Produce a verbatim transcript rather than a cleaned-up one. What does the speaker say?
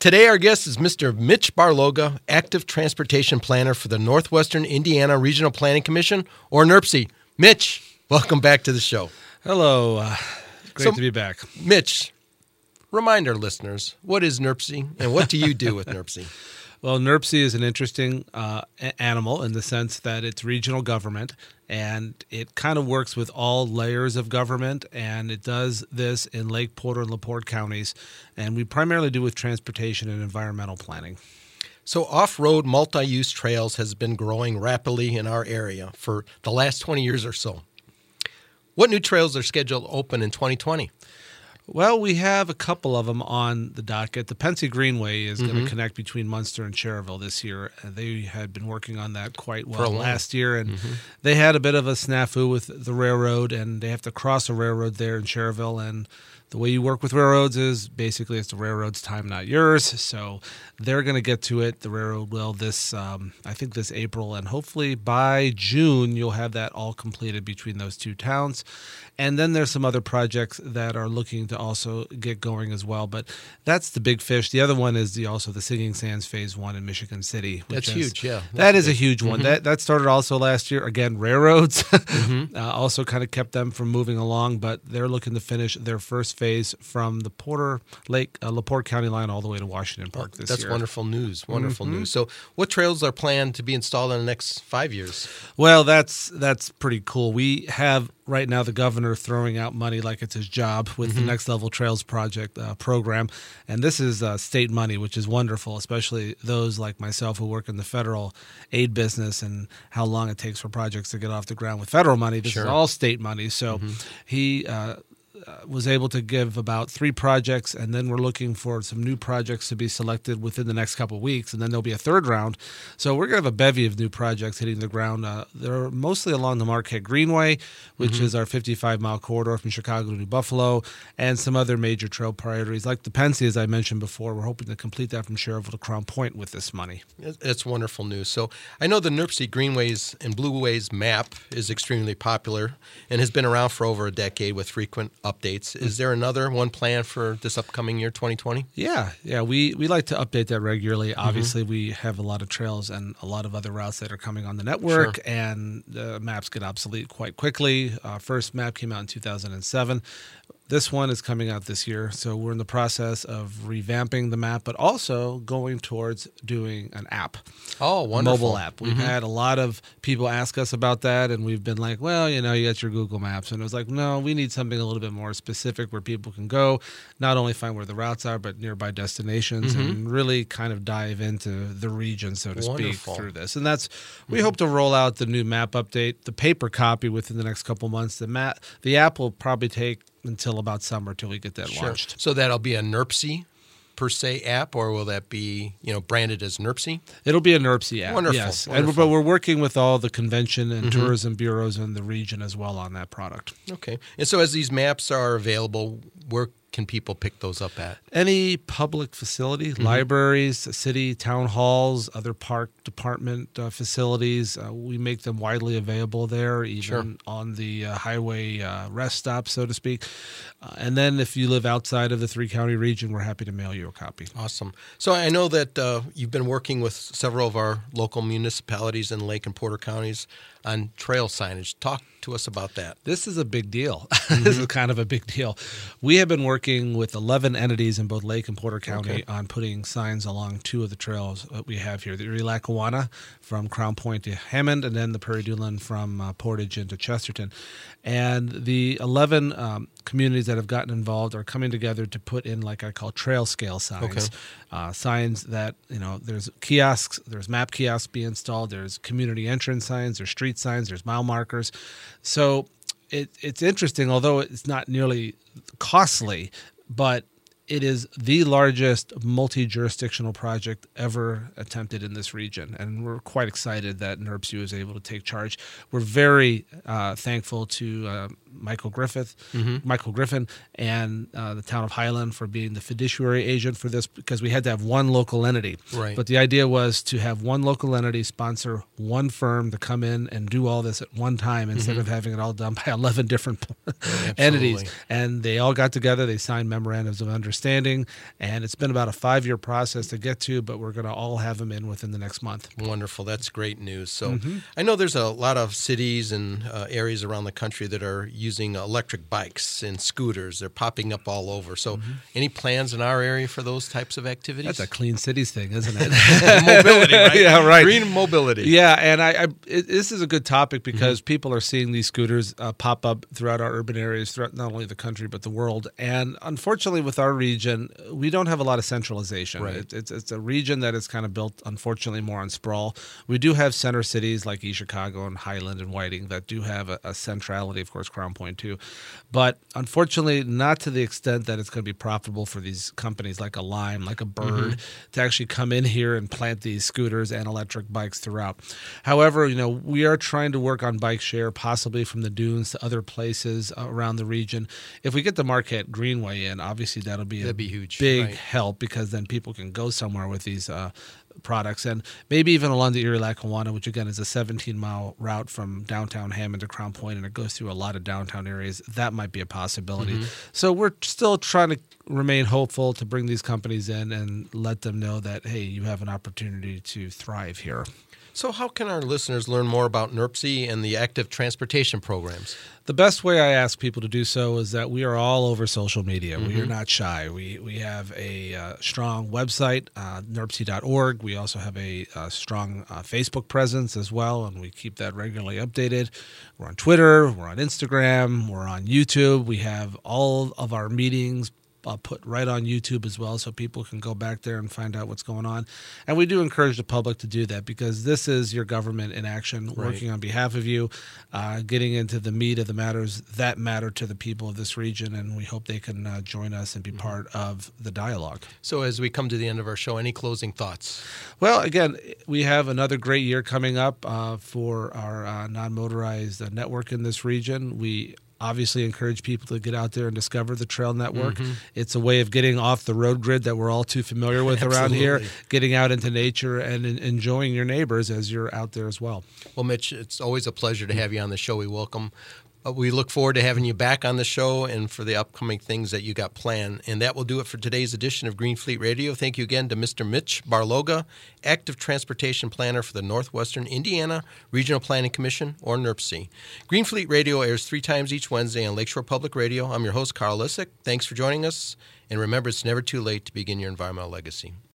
Today, our guest is Mister Mitch Barloga, Active Transportation Planner for the Northwestern Indiana Regional Planning Commission, or NERPC. Mitch, welcome back to the show. Hello. Uh, great So, to be back. Mitch, remind our listeners, what is NERPC and what do you do with NERPC? Well, NERPC is an interesting uh, a- animal in the sense that it's regional government, and it kind of works with all layers of government, and it does this in Lake Porter and LaPorte counties, and we primarily do with transportation and environmental planning. So off-road multi-use trails has been growing rapidly in our area for the last twenty years or so. What new trails are scheduled to open in twenty twenty? Well, we have a couple of them on the docket. The Pensy Greenway is Mm-hmm. going to connect between Munster and Cherville this year. Uh, They had been working on that quite For a well long- last year, and Mm-hmm. they had a bit of a snafu with the railroad, and they have to cross a railroad there in Cherville. And the way you work with railroads is basically it's the railroad's time, not yours. So they're going to get to it. The railroad will this, um, I think, this April, and hopefully by June you'll have that all completed between those two towns. And then there's some other projects that are looking to also get going as well. But that's the big fish. The other one is the also the Singing Sands Phase One in Michigan City. Which That's is, huge, yeah. That That's is a big. huge one. Mhm. That that started also last year. Again, railroads Mm-hmm. uh, also kind of kept them from moving along, but they're looking to finish their first phase from the Porter Lake, uh, LaPorte County line all the way to Washington Park this That's year. wonderful news. Wonderful Mhm. news. So what trails are planned to be installed in the next five years? Well, that's that's pretty cool. We have right now the governor throwing out money like it's his job with Mm-hmm. the Next Level Trails Project uh, program, and this is uh, state money, which is wonderful, especially those like myself who work in the federal aid business and how long it takes for projects to get off the ground with federal money. This Sure. is all state money, so he. Uh, uh, was able to give about three projects, and then we're looking for some new projects to be selected within the next couple of weeks, and then there'll be a third round. So we're going to have a bevy of new projects hitting the ground. Uh, they're mostly along the Marquette Greenway, which is our fifty-five mile corridor from Chicago to New Buffalo, and some other major trail priorities like the Pensy, as I mentioned before. We're hoping to complete that from Cherville to Crown Point with this money. That's wonderful news. So I know the NERPC Greenways and Blueways map is extremely popular and has been around for over a decade with frequent updates. Is there another one planned for this upcoming year, twenty twenty? Yeah, yeah, we, we like to update that regularly. Obviously, we have a lot of trails and a lot of other routes that are coming on the network, Sure. and the maps get obsolete quite quickly. Our first map came out in two thousand seven. This one is coming out this year, so we're in the process of revamping the map, but also going towards doing an app. Oh, A wonderful. mobile app. We've had a lot of people ask us about that, and we've been like, well, you know, you got your Google Maps. And it was like, no, we need something a little bit more specific where people can go, not only find where the routes are, but nearby destinations and really kind of dive into the region, so to Wonderful. speak, through this. And that's, we hope to roll out the new map update, the paper copy within the next couple months. The map, the app will probably take until about summer till we get that Sure. launched. So that'll be a NERPC per se app, or will that be, you know, branded as NERPC? It'll be a NERPC app. Wonderful, Yes. And, wonderful. but we're working with all the convention and tourism bureaus in the region as well on that product. Okay. And so as these maps are available, where can people pick those up at? Any public facility, Mm-hmm. libraries, city, town halls, other park department uh, facilities, uh, we make them widely available there, even Sure. on the uh, highway uh, rest stops, so to speak. Uh, and then if you live outside of the three-county region, we're happy to mail you a copy. Awesome. So I know that uh, you've been working with several of our local municipalities in Lake and Porter counties on trail signage. Talk to us about that. This is a big deal. This is kind of a big deal. We have been working with eleven entities in both Lake and Porter County Okay. on putting signs along two of the trails that we have here. The Erie Lackawanna from Crown Point to Hammond, and then the Prairie du Lin from uh, Portage into Chesterton. And the eleven um, communities that have gotten involved are coming together to put in like I call trail scale signs. Okay. Uh, signs that, you know, there's kiosks, there's map kiosks being installed, there's community entrance signs, there's street signs, there's mile markers. So it, it's interesting, although it's not nearly costly, but it is the largest multi-jurisdictional project ever attempted in this region, and we're quite excited that NERPC is able to take charge. We're very uh, thankful to uh, Michael Griffith, Mm-hmm. Michael Griffin, and uh, the town of Highland for being the fiduciary agent for this, because we had to have one local entity. Right. But the idea was to have one local entity sponsor one firm to come in and do all this at one time instead Mm-hmm. of having it all done by eleven different entities. And they all got together, they signed memorandums of understanding, and it's been about a five-year process to get to, but we're going to all have them in within the next month. Wonderful. That's great news. So Mm-hmm. I know there's a lot of cities and uh, areas around the country that are using electric bikes and scooters. They're popping up all over. So any plans in our area for those types of activities? Mm-hmm. That's a clean cities thing, isn't it? Mobility, right? Yeah, right. Green mobility. Yeah, and I, I it, this is a good topic because Mm-hmm. people are seeing these scooters uh, pop up throughout our urban areas, throughout not only the country but the world. And unfortunately, with our region, we don't have a lot of centralization. Right. It, it's it's a region that is kind of built, unfortunately, more on sprawl. We do have center cities like East Chicago and Highland and Whiting that do have a, a centrality, of course, Crown Point too, but unfortunately, not to the extent that it's going to be profitable for these companies like a Lime, like a Bird, to actually come in here and plant these scooters and electric bikes throughout. However, you know, we are trying to work on bike share, possibly from the dunes to other places around the region. If we get the Marquette Greenway in, obviously that'll be That'd a be huge, big right. help, because then people can go somewhere with these uh, products, and maybe even along the Erie-Lackawanna, which again is a seventeen-mile route from downtown Hammond to Crown Point, and it goes through a lot of downtown areas. That might be a possibility. Mm-hmm. So we're still trying to remain hopeful to bring these companies in and let them know that, hey, you have an opportunity to thrive here. So how can our listeners learn more about N R P S I and the active transportation programs? The best way I ask people to do so is that we are all over social media. Mm-hmm. We are not shy. We we have a uh, strong website, uh, N R P S I dot org. We also have a uh, strong uh, Facebook presence as well, and we keep that regularly updated. We're on Twitter. We're on Instagram. We're on YouTube. We have all of our meetings Uh, put right on YouTube as well, so people can go back there and find out what's going on. And we do encourage the public to do that, because this is your government in action, Right. working on behalf of you, uh, getting into the meat of the matters that matter to the people of this region, and we hope they can uh, join us and be part of the dialogue. So as we come to the end of our show, any closing thoughts? Well, again, we have another great year coming up uh, for our uh, non-motorized uh, network in this region. We obviously encourage people to get out there and discover the trail network. Mm-hmm. It's a way of getting off the road grid that we're all too familiar with around here, Absolutely. getting out into nature and en- enjoying your neighbors as you're out there as well. Well, Mitch, it's always a pleasure to have you on the show. We welcome. Uh, we look forward to having you back on the show and for the upcoming things that you got planned. And that will do it for today's edition of Green Fleet Radio. Thank you again to Mister Mitch Barloga, Active Transportation Planner for the Northwestern Indiana Regional Planning Commission, or N R P S I. Green Fleet Radio airs three times each Wednesday on Lakeshore Public Radio. I'm your host, Carl Lissick. Thanks for joining us. And remember, it's never too late to begin your environmental legacy.